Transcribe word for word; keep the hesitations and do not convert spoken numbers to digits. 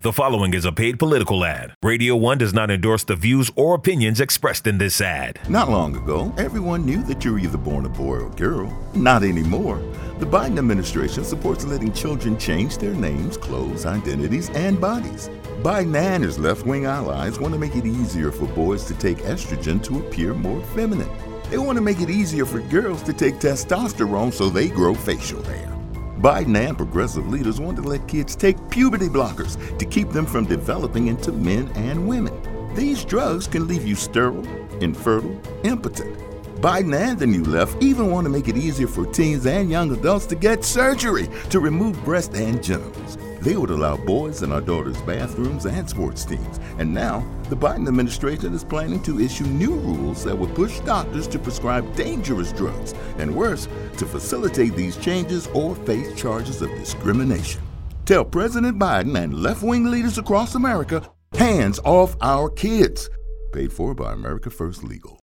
The following is a paid political ad. Radio One does not endorse the views or opinions expressed in this ad. Not long ago, everyone knew that you're either born a boy or girl. Not anymore. The Biden administration supports letting children change their names, clothes, identities, and bodies. Biden and his left-wing allies want to make it easier for boys to take estrogen to appear more feminine. They want to make it easier for girls to take testosterone so they grow facial hair. Biden and progressive leaders want to let kids take puberty blockers to keep them from developing into men and women. These drugs can leave you sterile, infertile, impotent. Biden and the new left even want to make it easier for teens and young adults to get surgery to remove breast and genitals. They would allow boys in our daughters' bathrooms and sports teams. And now, the Biden administration is planning to issue new rules that will push doctors to prescribe dangerous drugs, and worse, to facilitate these changes or face charges of discrimination. Tell President Biden and left-wing leaders across America, hands off our kids. Paid for by America First Legal.